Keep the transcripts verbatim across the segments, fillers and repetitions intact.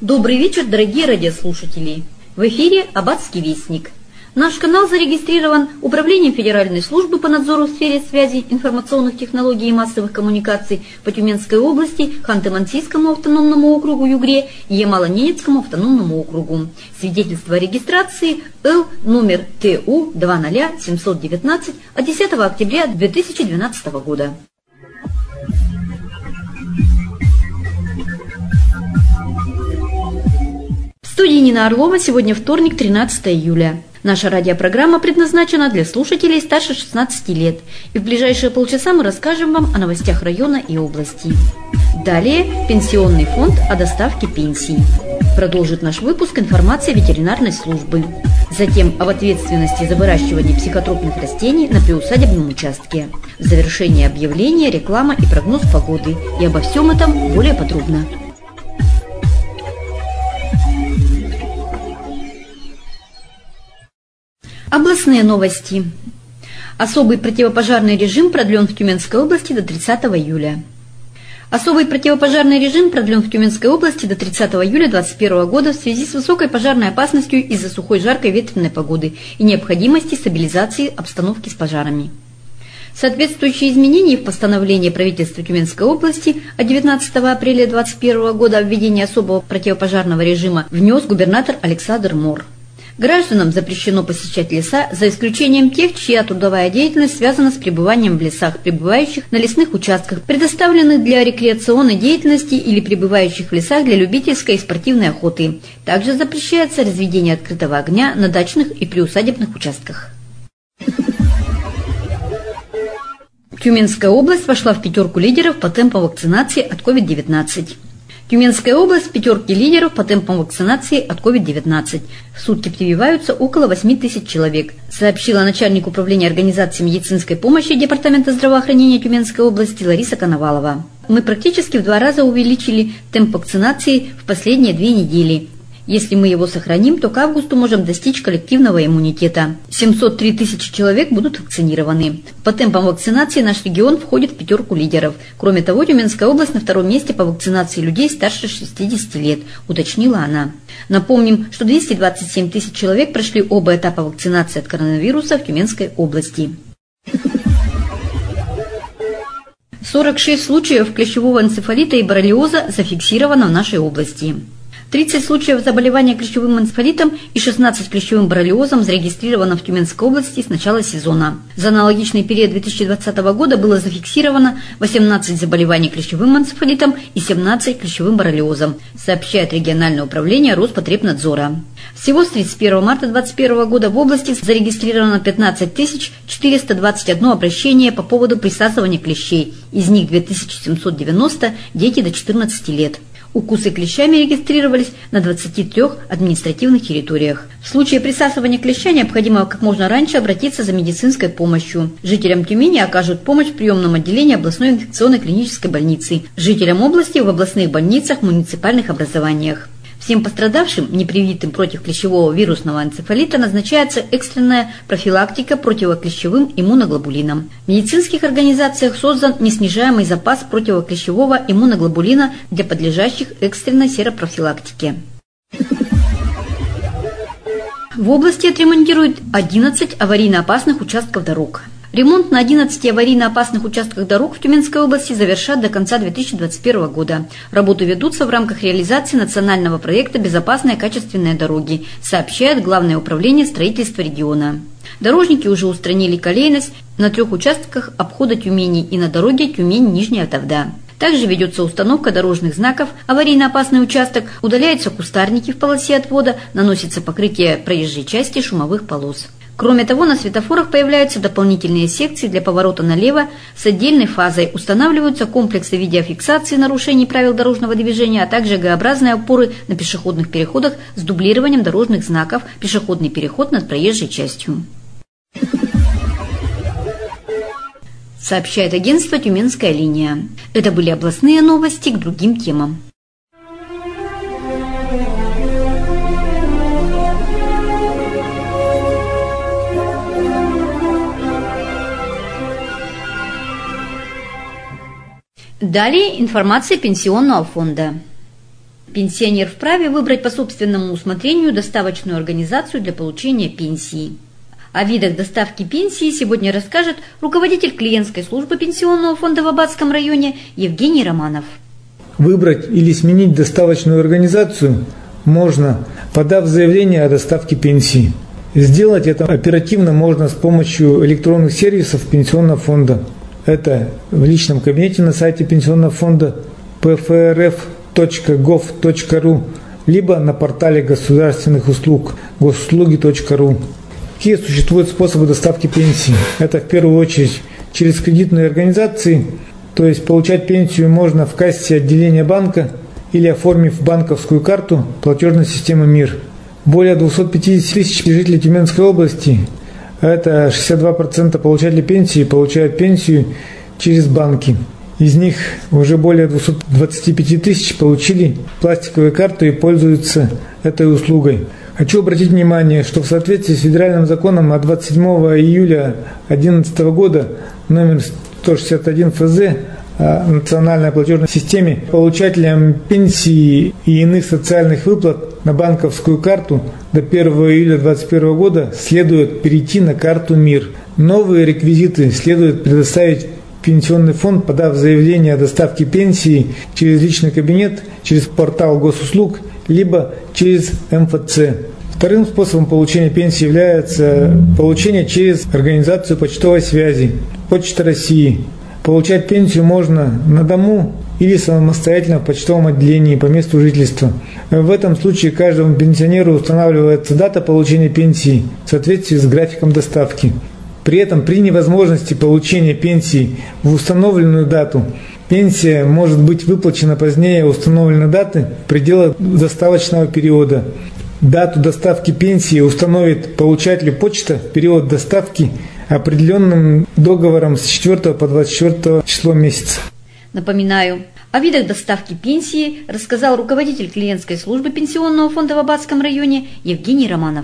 Добрый вечер, дорогие радиослушатели! В эфире «Аббатский вестник». Наш канал зарегистрирован Управлением Федеральной службы по надзору в сфере связи, информационных технологий и массовых коммуникаций по Тюменской области, Ханты-Мансийскому автономному округу Югре и Ямало-Ненецкому автономному округу. Свидетельство о регистрации Л номер Т У два ноль семь один девять от десятого октября две тысячи двенадцатого года. В студии Нина Орлова. Сегодня вторник, тринадцатое июля. Наша радиопрограмма предназначена для слушателей старше шестнадцати лет. И в ближайшие полчаса мы расскажем вам о новостях района и области. Далее Пенсионный фонд о доставке пенсий. Продолжит наш выпуск информация ветеринарной службы. Затем об ответственности за выращивание психотропных растений на приусадебном участке. В завершении объявления, реклама и прогноз погоды. И обо всем этом более подробно. Областные новости. Особый противопожарный режим продлен в Тюменской области до тридцатого июля. Особый противопожарный режим продлен в Тюменской области до тридцатого июля две тысячи двадцать первого года в связи с высокой пожарной опасностью из-за сухой, жаркой, ветреной погоды и необходимости стабилизации обстановки с пожарами. Соответствующие изменения в постановлении правительства Тюменской области от девятнадцатого апреля две тысячи двадцать первого года о введении особого противопожарного режима внес губернатор Александр Мор. Гражданам запрещено посещать леса, за исключением тех, чья трудовая деятельность связана с пребыванием в лесах, пребывающих на лесных участках, предоставленных для рекреационной деятельности или пребывающих в лесах для любительской и спортивной охоты. Также запрещается разведение открытого огня на дачных и приусадебных участках. Тюменская область вошла в пятерку лидеров по темпу вакцинации от ковид девятнадцать. Тюменская область в пятерке лидеров по темпам вакцинации от ковид девятнадцать. В сутки прививаются около восьми тысяч человек, сообщила начальник управления организации медицинской помощи Департамента здравоохранения Тюменской области Лариса Коновалова. Мы практически в два раза увеличили темп вакцинации в последние две недели. Если мы его сохраним, то к августу можем достичь коллективного иммунитета. семьсот три тысячи человек будут вакцинированы. По темпам вакцинации наш регион входит в пятерку лидеров. Кроме того, Тюменская область на втором месте по вакцинации людей старше шестидесяти лет, уточнила она. Напомним, что двести двадцать семь тысяч человек прошли оба этапа вакцинации от коронавируса в Тюменской области. сорок шесть случаев клещевого энцефалита и боррелиоза зафиксировано в нашей области. тридцать случаев заболевания клещевым энцефалитом и шестнадцать клещевым боррелиозом зарегистрировано в Тюменской области с начала сезона. За аналогичный период две тысячи двадцатого года было зафиксировано восемнадцать заболеваний клещевым энцефалитом и семнадцать клещевым боррелиозом, сообщает региональное управление Роспотребнадзора. Всего с тридцать первого марта две тысячи двадцать первого года в области зарегистрировано пятнадцать тысяч четыреста двадцать одно обращение по поводу присасывания клещей, из них две тысячи семьсот девяносто дети до четырнадцати лет. Укусы клещами регистрировались на двадцати трёх административных территориях. В случае присасывания клеща необходимо как можно раньше обратиться за медицинской помощью. Жителям Тюмени окажут помощь в приемном отделении областной инфекционной клинической больницы, жителям области в областных больницах, муниципальных образованиях. Всем пострадавшим, непривитым против клещевого вирусного энцефалита, назначается экстренная профилактика противоклещевым иммуноглобулином. В медицинских организациях создан неснижаемый запас противоклещевого иммуноглобулина для подлежащих экстренной серопрофилактике. В области отремонтируют одиннадцать аварийно опасных участков дорог. Ремонт на одиннадцати аварийно опасных участках дорог в Тюменской области завершат до конца две тысячи двадцать первого года. Работы ведутся в рамках реализации национального проекта «Безопасные качественные дороги», сообщает Главное управление строительства региона. Дорожники уже устранили колейность на трех участках обхода Тюмени и на дороге Тюмень-Нижняя Тавда. Также ведется установка дорожных знаков, аварийно опасный участок, удаляются кустарники в полосе отвода, наносится покрытие проезжей части шумовых полос. Кроме того, на светофорах появляются дополнительные секции для поворота налево с отдельной фазой, устанавливаются комплексы видеофиксации нарушений правил дорожного движения, а также Г-образные опоры на пешеходных переходах с дублированием дорожных знаков, пешеходный переход над проезжей частью. Сообщает агентство «Тюменская линия». Это были областные новости к другим темам. Далее информация Пенсионного фонда. Пенсионер вправе выбрать по собственному усмотрению доставочную организацию для получения пенсии. О видах доставки пенсии сегодня расскажет руководитель клиентской службы пенсионного фонда в Аббатском районе Евгений Романов. Выбрать или сменить доставочную организацию можно, подав заявление о доставке пенсии. Сделать это оперативно можно с помощью электронных сервисов пенсионного фонда. Это в личном кабинете на сайте пенсионного фонда пэ эф эр эф точка гов точка ру, либо на портале государственных услуг госуслуги точка ру. Какие существуют способы доставки пенсии? Это в первую очередь через кредитные организации, то есть получать пенсию можно в кассе отделения банка или оформив банковскую карту платежной системы МИР. Более двести пятьдесят тысяч жителей Тюменской области, это шестьдесят два процента получателей пенсии, получают пенсию через банки. Из них уже более двести двадцать пять тысяч получили пластиковую карту и пользуются этой услугой. Хочу обратить внимание, что в соответствии с федеральным законом от двадцать седьмого июля две тысячи одиннадцатого года номер сто шестьдесят один эф зэ о национальной платежной системе, получателям пенсии и иных социальных выплат на банковскую карту до первого июля две тысячи двадцать первого года следует перейти на карту МИР. Новые реквизиты следует предоставить пенсионный фонд, подав заявление о доставке пенсии через личный кабинет, через портал госуслуг, либо через эм эф цэ. Вторым способом получения пенсии является получение через организацию почтовой связи Почта России. Получать пенсию можно на дому или самостоятельно в почтовом отделении по месту жительства. В этом случае каждому пенсионеру устанавливается дата получения пенсии в соответствии с графиком доставки. При этом при невозможности получения пенсии в установленную дату пенсия может быть выплачена позднее установленной даты в пределах доставочного периода. Дату доставки пенсии установит получателю почта в период доставки определенным договором с четвёртого по двадцать четвёртое число месяца. Напоминаю, о видах доставки пенсии рассказал руководитель клиентской службы пенсионного фонда в Аббатском районе Евгений Романов.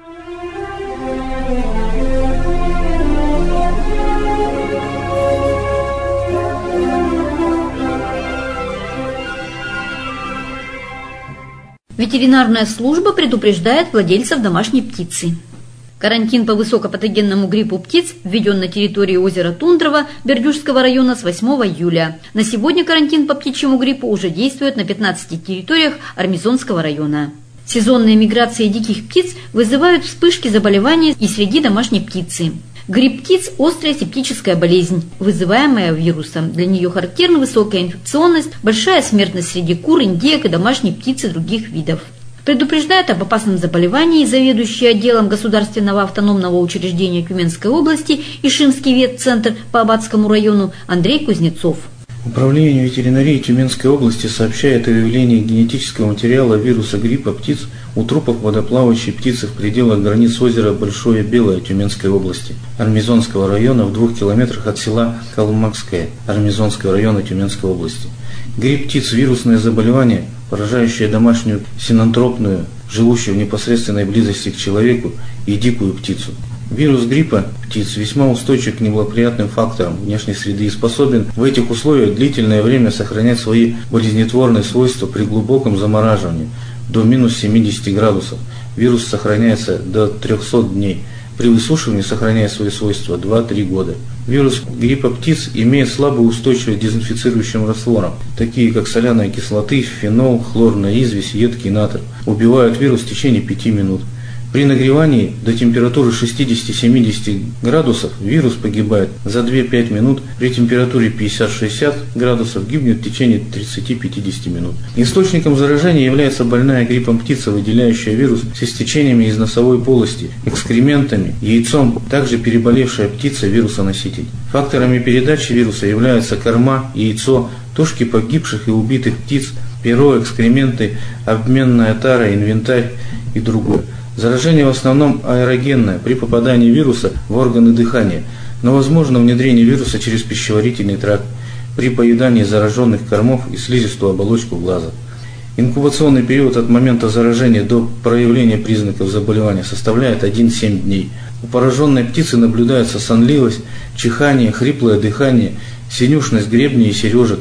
Ветеринарная служба предупреждает владельцев домашней птицы. Карантин по высокопатогенному гриппу птиц введен на территории озера Тундрово Бердюжского района с восьмого июля. На сегодня карантин по птичьему гриппу уже действует на пятнадцати территориях Армизонского района. Сезонные миграции диких птиц вызывают вспышки заболеваний и среди домашней птицы. Грипп птиц – острая септическая болезнь, вызываемая вирусом. Для нее характерна высокая инфекционность, большая смертность среди кур, индеек и домашней птицы других видов. Предупреждает об опасном заболевании заведующий отделом Государственного автономного учреждения Тюменской области Ишимский ветцентр по Аббатскому району Андрей Кузнецов. Управление ветеринарии Тюменской области сообщает о выявлении генетического материала вируса гриппа птиц у трупов водоплавающей птицы в пределах границ озера Большое Белое Тюменской области, Армизонского района в двух километрах от села Калмыкское Армизонского района Тюменской области. Грипп птиц – вирусное заболевание, поражающее домашнюю синантропную, живущую в непосредственной близости к человеку, и дикую птицу. Вирус гриппа птиц весьма устойчив к неблагоприятным факторам внешней среды и способен в этих условиях длительное время сохранять свои болезнетворные свойства при глубоком замораживании до минус семидесяти градусов. Вирус сохраняется до трехсот дней. При высушивании сохраняет свои свойства два-три года. Вирус гриппа птиц имеет слабую устойчивость к дезинфицирующим растворам, такие как соляная кислоты, фенол, хлорная известь, едкий натр. Убивают вирус в течение пяти минут. При нагревании до температуры шестидесяти-семидесяти градусов вирус погибает за две-пять минут, при температуре пятьдесят-шестьдесят градусов гибнет в течение тридцати-пятидесяти минут. Источником заражения является больная гриппом птица, выделяющая вирус с истечениями из носовой полости, экскрементами, яйцом, также переболевшая птица вирусоноситель. Факторами передачи вируса являются корма, яйцо, тушки погибших и убитых птиц, перо, экскременты, обменная тара, инвентарь и другое. Заражение в основном аэрогенное при попадании вируса в органы дыхания, но возможно внедрение вируса через пищеварительный тракт при поедании зараженных кормов и слизистую оболочку глаза. Инкубационный период от момента заражения до проявления признаков заболевания составляет один-семь дней. У пораженной птицы наблюдается сонливость, чихание, хриплое дыхание, синюшность гребней и сережек,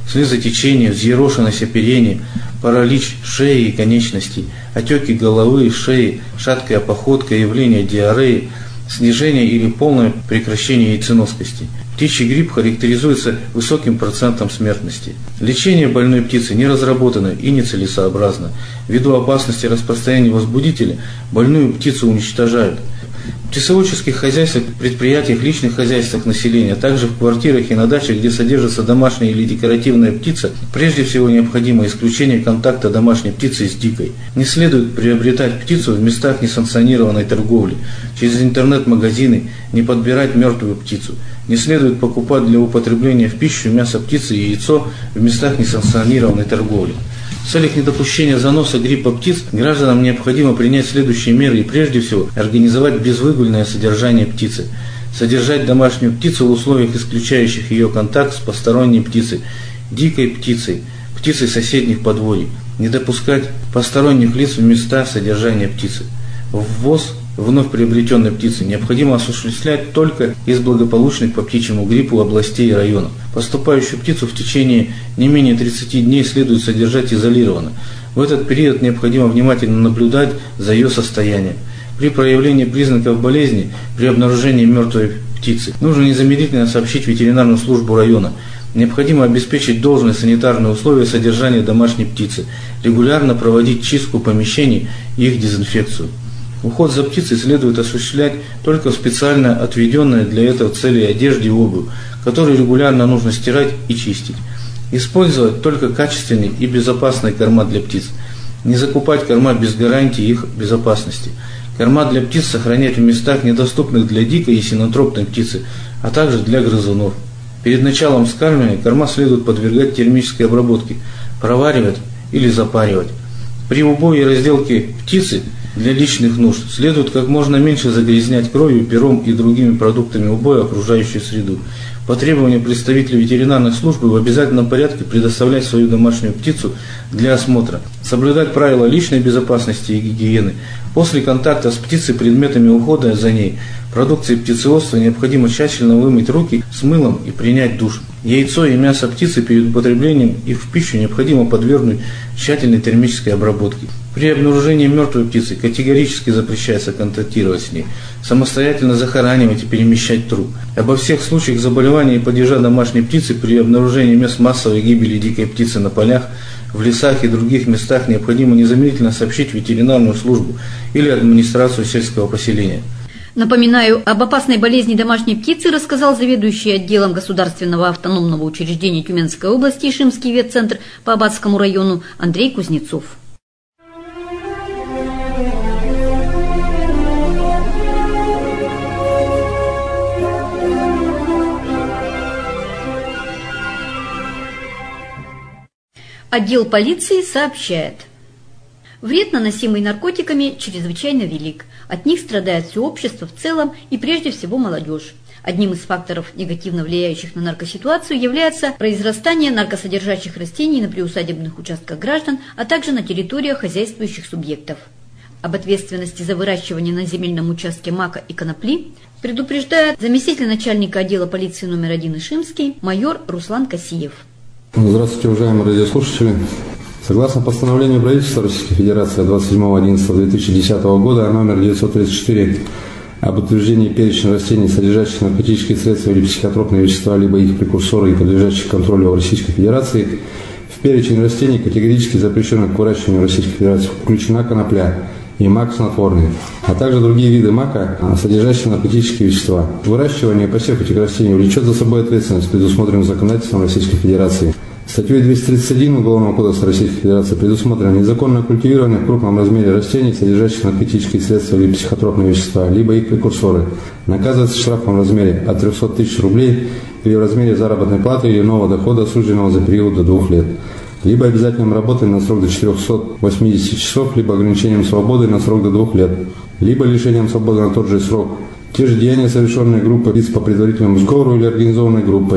слезотечение, взъерошенность оперения, паралич шеи и конечностей, отеки головы, шеи, шаткая походка, явление диареи, снижение или полное прекращение яйценоскости. Птичий грипп характеризуется высоким процентом смертности. Лечение больной птицы не разработано и нецелесообразно. Ввиду опасности распространения возбудителя больную птицу уничтожают. В птицеводческих хозяйствах, предприятиях, личных хозяйствах населения, а также в квартирах и на дачах, где содержится домашняя или декоративная птица, прежде всего необходимо исключение контакта домашней птицы с дикой. Не следует приобретать птицу в местах несанкционированной торговли, через интернет-магазины, не подбирать мертвую птицу. Не следует покупать для употребления в пищу мясо птицы и яйцо в местах несанкционированной торговли. В целях недопущения заноса гриппа птиц гражданам необходимо принять следующие меры и прежде всего организовать безвыгульное содержание птицы. Содержать домашнюю птицу в условиях, исключающих ее контакт с посторонней птицей, дикой птицей, птицей соседних подворий. Не допускать посторонних лиц в места содержания птицы. Ввоз вновь приобретенной птицы необходимо осуществлять только из благополучных по птичьему гриппу областей и районов. Поступающую птицу в течение не менее тридцати дней следует содержать изолированно. В этот период необходимо внимательно наблюдать за ее состоянием. При проявлении признаков болезни, при обнаружении мертвой птицы, нужно незамедлительно сообщить в ветеринарную службу района. Необходимо обеспечить должные санитарные условия содержания домашней птицы, регулярно проводить чистку помещений и их дезинфекцию. Уход за птицей следует осуществлять только в специально отведенной для этого цели одежде и обуви, которую регулярно нужно стирать и чистить. Использовать только качественные и безопасные корма для птиц. Не закупать корма без гарантии их безопасности. Корма для птиц сохранять в местах, недоступных для дикой и синотропной птицы, а также для грызунов. Перед началом вскармливания корма следует подвергать термической обработке, проваривать или запаривать. При убое и разделке птицы для личных нужд следует как можно меньше загрязнять кровью, пером и другими продуктами убоя окружающую среду. По требованию представителей ветеринарной службы в обязательном порядке предоставлять свою домашнюю птицу для осмотра. Соблюдать правила личной безопасности и гигиены. После контакта с птицей предметами ухода за ней, продукцией птицеводства необходимо тщательно вымыть руки с мылом и принять душ. Яйцо и мясо птицы перед употреблением их в пищу необходимо подвергнуть тщательной термической обработке. При обнаружении мертвой птицы категорически запрещается контактировать с ней, самостоятельно захоранивать и перемещать труп. Обо всех случаях заболевания и падежа домашней птицы при обнаружении мест массовой гибели дикой птицы на полях, в лесах и других местах необходимо незамедлительно сообщить в ветеринарную службу или администрацию сельского поселения. Напоминаю, об опасной болезни домашней птицы рассказал заведующий отделом Государственного автономного учреждения Тюменской области Ишимский ветцентр по Аббатскому району Андрей Кузнецов. Отдел полиции сообщает. Вред, наносимый наркотиками, чрезвычайно велик. От них страдает все общество в целом и прежде всего молодежь. Одним из факторов, негативно влияющих на наркоситуацию, является произрастание наркосодержащих растений на приусадебных участках граждан, а также на территориях хозяйствующих субъектов. Об ответственности за выращивание на земельном участке мака и конопли предупреждает заместитель начальника отдела полиции номер один Ишимский майор Руслан Касиев. Здравствуйте, уважаемые радиослушатели. Согласно постановлению правительства Российской Федерации двадцать седьмого одиннадцатого две тысячи десятого года номер девятьсот тридцать четыре об утверждении перечня растений, содержащих наркотические средства или психотропные вещества, либо их прекурсоры и подлежащих контролю в Российской Федерации, в перечень растений, категорически запрещенных к выращиванию в Российской Федерации, включена конопля и мак снотворный, а также другие виды мака, содержащие наркотические вещества. Выращивание и посев этих растений влечет за собой ответственность, предусмотренную законодательством Российской Федерации. Статьей двести тридцать один Уголовного кодекса Российской Федерации предусмотрено незаконное культивирование в крупном размере растений, содержащих наркотические средства или психотропные вещества, либо их прекурсоры. Наказывается штрафом в размере от трехсот тысяч рублей или в размере заработной платы или иного дохода, осужденного за период до двух лет, либо обязательным работой на срок до четырехсот восьмидесяти часов, либо ограничением свободы на срок до двух лет, либо лишением свободы на тот же срок. Те же деяния, совершенные группой лиц по предварительному сговору или организованной группой,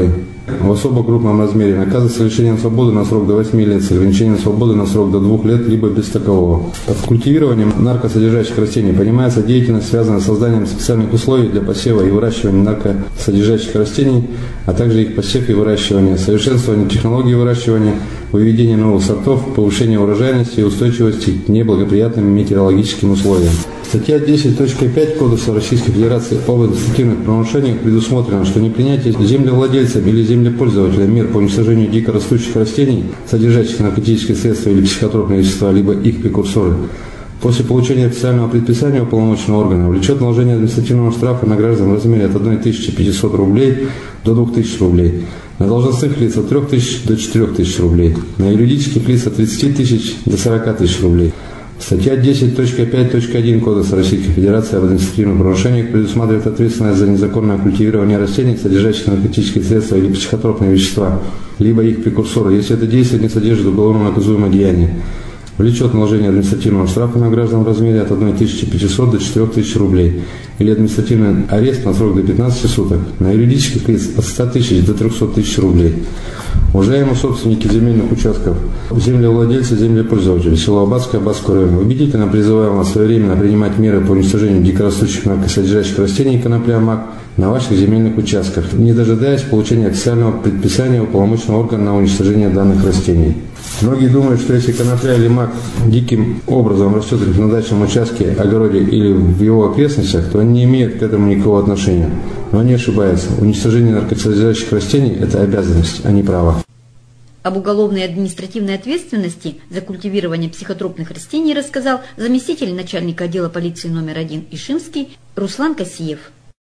в особо крупном размере наказывается лишением свободы на срок до восьми лет с ограничением свободы на срок до двух лет, либо без такового. Под культивированием наркосодержащих растений понимается деятельность, связанная с созданием специальных условий для посева и выращивания наркосодержащих растений, а также их посев и выращивание, совершенствование технологий выращивания, выведение новых сортов, повышение урожайности и устойчивости к неблагоприятным метеорологическим условиям. Статья десять точка пять Кодекса Российской Федерации об административных правонарушениях предусмотрено, что непринятие землевладельцем или землепользователем мер по уничтожению дикорастущих растений, содержащих наркотические средства или психотропные вещества, либо их прекурсоры, после получения официального предписания уполномоченного органа влечет наложение административного штрафа на граждан в размере от тысячи пятисот рублей до двух тысяч рублей, на должностных лиц от трёх тысяч до четырёх тысяч рублей, на юридических лиц от тридцати тысяч до сорока тысяч рублей. Статья десять точка пять точка один Кодекса Российской Федерации об административных правонарушениях предусматривает ответственность за незаконное культивирование растений, содержащих наркотические средства или психотропные вещества, либо их прекурсоры, если это действие не содержит уголовно наказуемое деяние. Влечет наложение административного штрафа на граждан в размере от тысячи пятисот до четырёх тысяч рублей или административный арест на срок до пятнадцати суток, на юридических лиц от ста тысяч до трёхсот тысяч рублей. Уважаемые собственники земельных участков, землевладельцы, землепользователи, село Аббатское, Аббатского района, убедительно призываем вас своевременно принимать меры по уничтожению дикорастущих наркосодержащих растений конопля мак на ваших земельных участках, не дожидаясь получения официального предписания уполномоченного органа на уничтожение данных растений. Многие думают, что если конопля или мак диким образом растет на дачном участке, огороде или в его окрестностях, то они не имеют к этому никакого отношения. Но они ошибаются. Уничтожение наркосодержащих растений – это обязанность, а не право. Об уголовной и административной ответственности за культивирование психотропных растений рассказал заместитель начальника отдела полиции номер один Ишимский Руслан Касиев.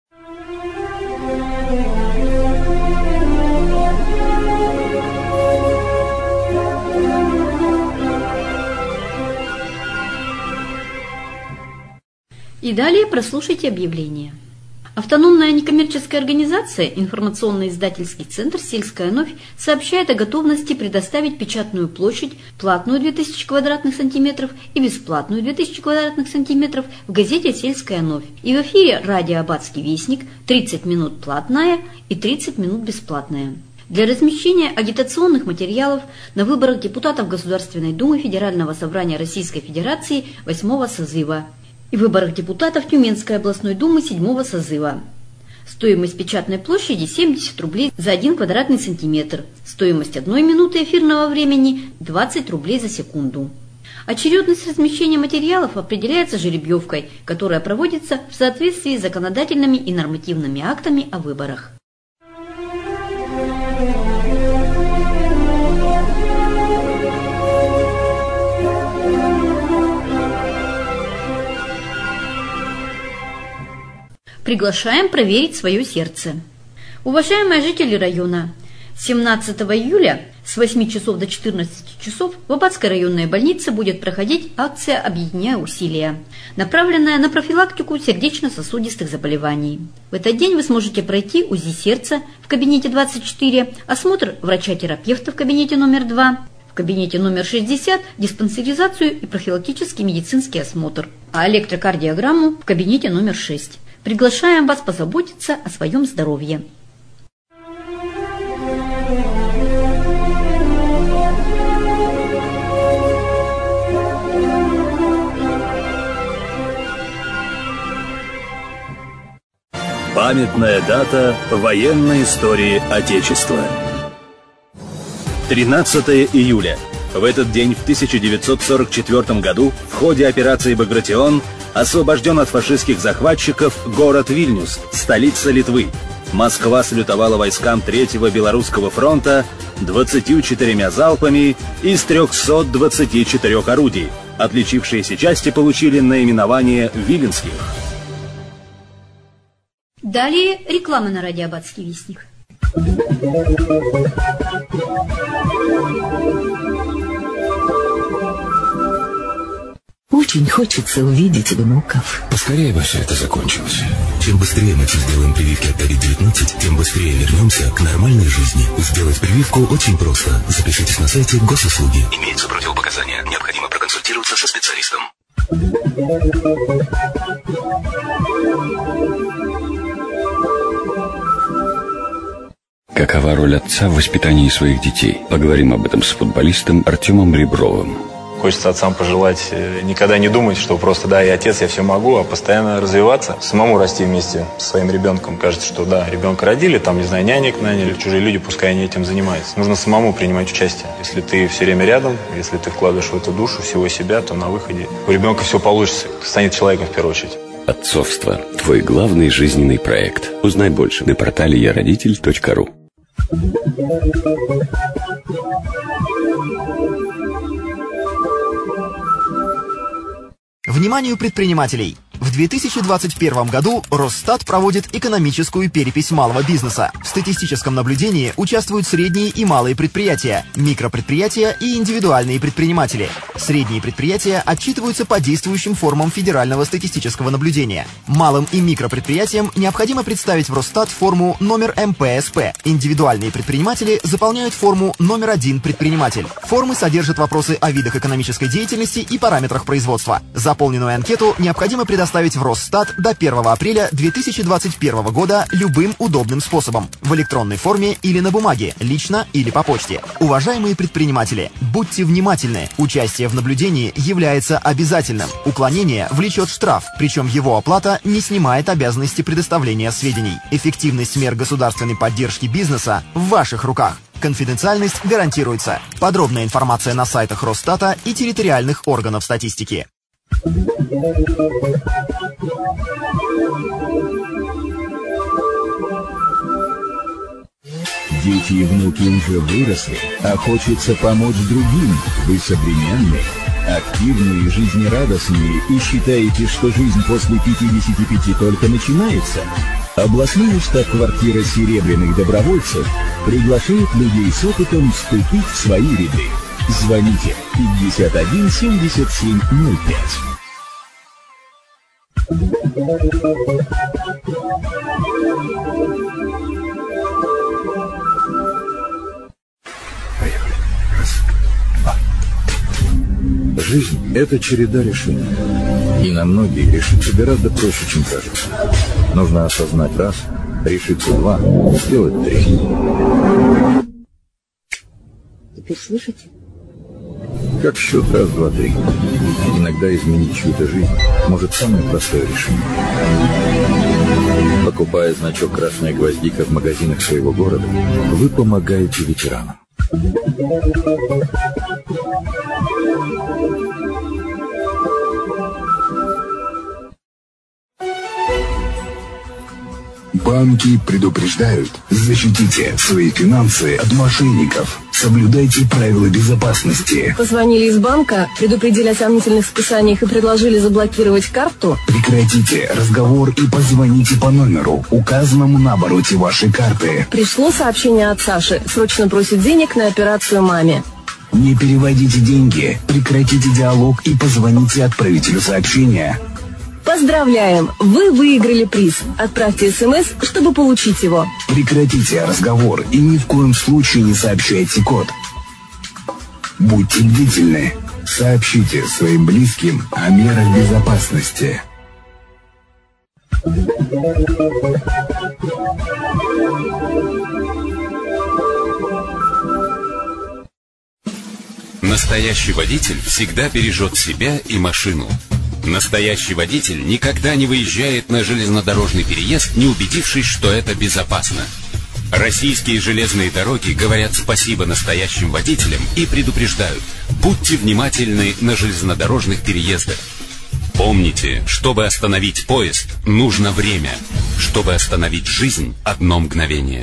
И далее прослушайте объявление. Автономная некоммерческая организация «Информационно-издательский центр «Сельская новь» сообщает о готовности предоставить печатную площадь, платную две тысячи квадратных сантиметров и бесплатную две тысячи квадратных сантиметров в газете «Сельская новь». И в эфире радио «Аббатский вестник» тридцать минут платная и тридцать минут бесплатная. Для размещения агитационных материалов на выборах депутатов Государственной Думы Федерального собрания Российской Федерации восьмого созыва и выборах депутатов Тюменской областной думы седьмого созыва. Стоимость печатной площади семьдесят рублей за один квадратный сантиметр. Стоимость одной минуты эфирного времени двадцать рублей за секунду. Очередность размещения материалов определяется жеребьевкой, которая проводится в соответствии с законодательными и нормативными актами о выборах. Приглашаем проверить свое сердце. Уважаемые жители района, семнадцатого июля с восьми часов до четырнадцати часов в Аббатской районной больнице будет проходить акция «Объединяя усилия», направленная на профилактику сердечно-сосудистых заболеваний. В этот день вы сможете пройти УЗИ сердца в кабинете двадцать четыре, осмотр врача-терапевта в кабинете номер два, в кабинете номер шестьдесят диспансеризацию и профилактический медицинский осмотр, а электрокардиограмму в кабинете номер шесть. Приглашаем вас позаботиться о своем здоровье. Памятная дата военной истории Отечества. тринадцатого июля. В этот день в тысяча девятьсот сорок четвёртом году в ходе операции «Багратион» освобожден от фашистских захватчиков город Вильнюс, столица Литвы. Москва салютовала войскам Третьего Белорусского фронта двадцатью четырьмя залпами из трёхсот двадцати четырёх орудий. Отличившиеся части получили наименование «Виленских». Далее реклама на радио «Аббатский вестник». Очень хочется увидеть внуков. Поскорее бы все это закончилось. Чем быстрее мы сделаем прививки от ковид девятнадцать, тем быстрее вернемся к нормальной жизни. Сделать прививку очень просто. Запишитесь на сайте госуслуги. Имеются противопоказания. Необходимо проконсультироваться со специалистом. Как Какова роль отца в воспитании своих детей? Поговорим об этом с футболистом Артемом Ребровым. Хочется отцам пожелать никогда не думать, что просто да, я отец, я все могу, а постоянно развиваться, самому расти вместе со своим ребенком. Кажется, что да, ребенка родили, там, не знаю, нянек наняли, чужие люди, пускай они этим занимаются. Нужно самому принимать участие. Если ты все время рядом, если ты вкладываешь в эту душу всего себя, то на выходе у ребенка все получится, станет человеком в первую очередь. Отцовство – твой главный жизненный проект. Узнай больше на портале я родитель точка ру. Вниманию предпринимателей! В две тысячи двадцать первом году Росстат проводит экономическую перепись малого бизнеса. В статистическом наблюдении участвуют средние и малые предприятия, микропредприятия и индивидуальные предприниматели. Средние предприятия отчитываются по действующим формам федерального статистического наблюдения. Малым и микропредприятиям необходимо представить в Росстат форму номер эм пэ эс пэ. Индивидуальные предприниматели заполняют форму номер один предприниматель. Формы содержат вопросы о видах экономической деятельности и параметрах производства. Заполненную анкету необходимо предоставить в Росстат до первого апреля две тысячи двадцать первого года любым удобным способом. В электронной форме или на бумаге, лично или по почте. Уважаемые предприниматели, будьте внимательны. Участие в наблюдении является обязательным. Уклонение влечет штраф, причем его оплата не снимает обязанности предоставления сведений. Эффективность мер государственной поддержки бизнеса в ваших руках. Конфиденциальность гарантируется. Подробная информация на сайтах Росстата и территориальных органов статистики. Дети и внуки уже выросли, а хочется помочь другим. Вы современные, активные, жизнерадостные и считаете, что жизнь после пятидесяти пяти только начинается? Областная штаб-квартира серебряных добровольцев приглашает людей с опытом вступить в свои ряды. Звоните пятьдесят один семьдесят семь ноль пять. Поехали. Раз, два. Жизнь — это череда решений. И на многие решиться гораздо проще, чем кажется. Нужно осознать раз, решиться два, сделать три. Теперь слышите? Как счет раз, два, три. Иногда изменить чью-то жизнь может самое простое решение. Покупая значок «Красная гвоздика» в магазинах своего города, вы помогаете ветеранам. Банки предупреждают: защитите свои финансы от мошенников. Соблюдайте правила безопасности. Позвонили из банка, предупредили о сомнительных списаниях и предложили заблокировать карту? Прекратите разговор и позвоните по номеру, указанному на обороте вашей карты. Пришло сообщение от Саши. Срочно просит денег на операцию маме. Не переводите деньги, прекратите диалог и позвоните отправителю сообщения. Поздравляем! Вы выиграли приз. Отправьте смс, чтобы получить его. Прекратите разговор и ни в коем случае не сообщайте код. Будьте бдительны. Сообщите своим близким о мерах безопасности. Настоящий водитель всегда бережет себя и машину. Настоящий водитель никогда не выезжает на железнодорожный переезд, не убедившись, что это безопасно. Российские железные дороги говорят спасибо настоящим водителям и предупреждают: будьте внимательны на железнодорожных переездах. Помните, чтобы остановить поезд, нужно время. Чтобы остановить жизнь, одно мгновение.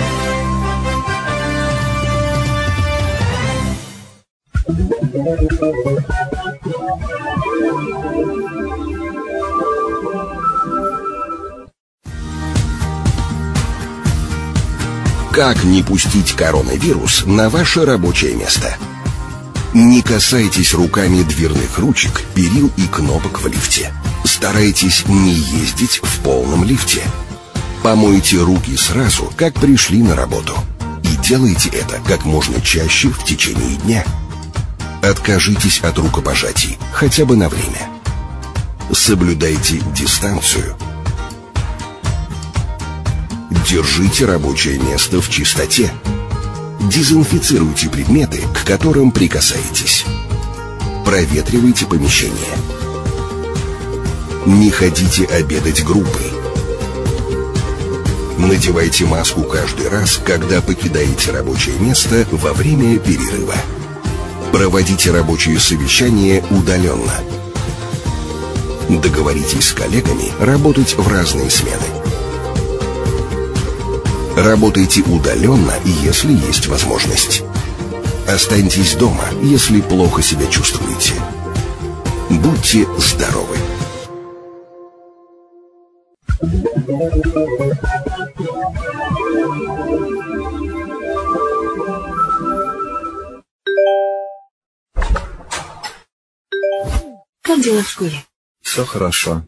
Как не пустить коронавирус на ваше рабочее место? Не касайтесь руками дверных ручек, перил и кнопок в лифте. Старайтесь не ездить в полном лифте. Помойте руки сразу, как пришли на работу. И делайте это как можно чаще в течение дня. Откажитесь от рукопожатий, хотя бы на время. Соблюдайте дистанцию. Держите рабочее место в чистоте. Дезинфицируйте предметы, к которым прикасаетесь. Проветривайте помещение. Не ходите обедать группой. Надевайте маску каждый раз, когда покидаете рабочее место во время перерыва. Проводите рабочие совещания удаленно. Договоритесь с коллегами работать в разные смены. Работайте удаленно, если есть возможность. Останьтесь дома, если плохо себя чувствуете. Будьте здоровы. Как дела в школе? Все хорошо.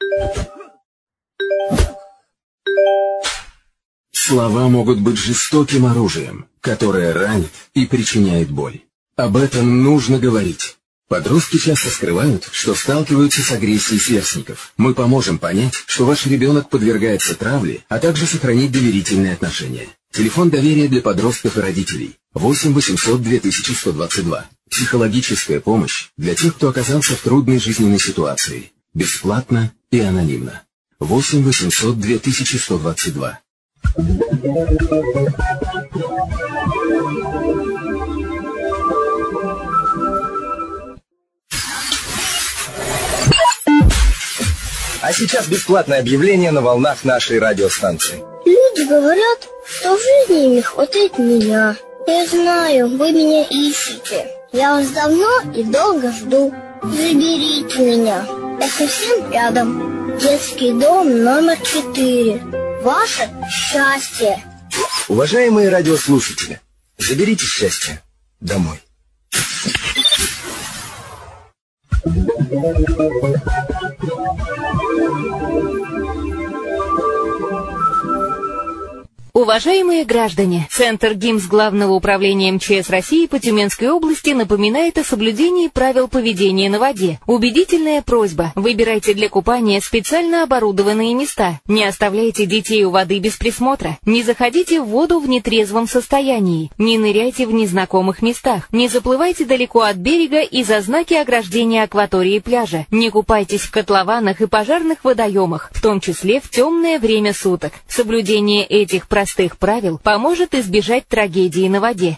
Слова могут быть жестоким оружием, которое ранит и причиняет боль. Об этом нужно говорить. Подростки часто скрывают, что сталкиваются с агрессией сверстников. Мы поможем понять, что ваш ребенок подвергается травле, а также сохранить доверительные отношения. Телефон доверия для подростков и родителей. восемь восемьсот две тысячи сто двадцать два. Психологическая помощь для тех, кто оказался в трудной жизненной ситуации. Бесплатно и анонимно. восемь восемьсот две тысячи сто двадцать два. А сейчас бесплатное объявление на волнах нашей радиостанции. Люди говорят, что в жизни им не хватает меня. Я знаю, вы меня ищете. Я вас давно и долго жду. Заберите меня. Я совсем рядом. Детский дом номер четыре. Ваше счастье. Уважаемые радиослушатели, заберите счастье домой. Уважаемые граждане, Центр ГИМС Главного управления МЧС России по Тюменской области напоминает о соблюдении правил поведения на воде. Убедительная просьба: выбирайте для купания специально оборудованные места, не оставляйте детей у воды без присмотра, не заходите в воду в нетрезвом состоянии, не ныряйте в незнакомых местах, не заплывайте далеко от берега и за знаки ограждения акватории пляжа, не купайтесь в котлованах и пожарных водоемах, в том числе в темное время суток. Соблюдение этих правил простых правил поможет избежать трагедии на воде.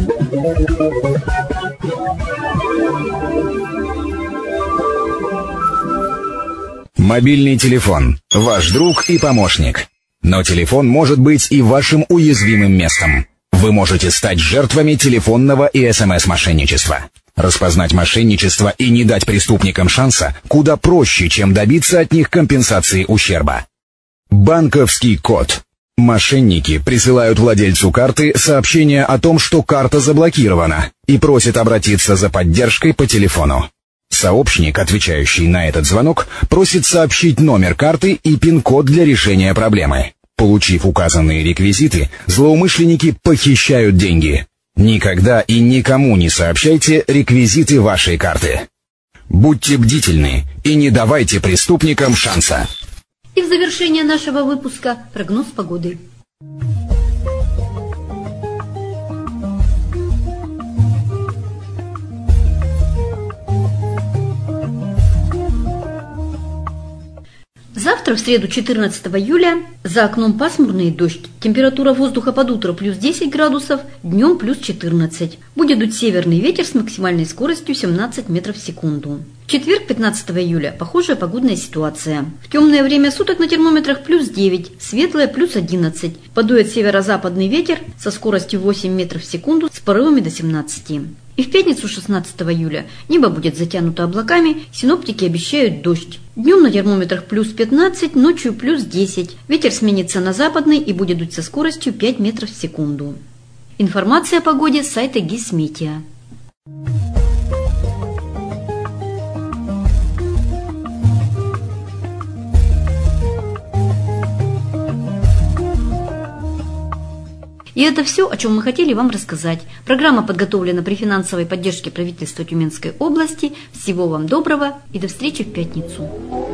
Мобильный телефон – ваш друг и помощник. Но телефон может быть и вашим уязвимым местом. Вы можете стать жертвами телефонного и СМС-мошенничества. Распознать мошенничество и не дать преступникам шанса куда проще, чем добиться от них компенсации ущерба. Банковский код. Мошенники присылают владельцу карты сообщение о том, что карта заблокирована, и просят обратиться за поддержкой по телефону. Сообщник, отвечающий на этот звонок, просит сообщить номер карты и пин-код для решения проблемы. Получив указанные реквизиты, злоумышленники похищают деньги. Никогда и никому не сообщайте реквизиты вашей карты. Будьте бдительны и не давайте преступникам шанса. И в завершение нашего выпуска прогноз погоды. Завтра, в среду четырнадцатого июля, за окном пасмурный дождь. Температура воздуха под утро плюс десять градусов, днем плюс четырнадцать. Будет дуть северный ветер с максимальной скоростью семнадцать метров в секунду. В четверг, пятнадцатого июля, похожая погодная ситуация. В темное время суток на термометрах плюс девять, светлое плюс одиннадцать. Подует северо-западный ветер со скоростью восемь метров в секунду с порывами до семнадцати. И в пятницу, шестнадцатого июля, небо будет затянуто облаками, синоптики обещают дождь. Днем на термометрах плюс пятнадцать, ночью плюс десять. Ветер сменится на западный и будет дуть со скоростью пять метров в секунду. Информация о погоде с сайта Гисметео. И это все, о чем мы хотели вам рассказать. Программа подготовлена при финансовой поддержке правительства Тюменской области. Всего вам доброго и до встречи в пятницу.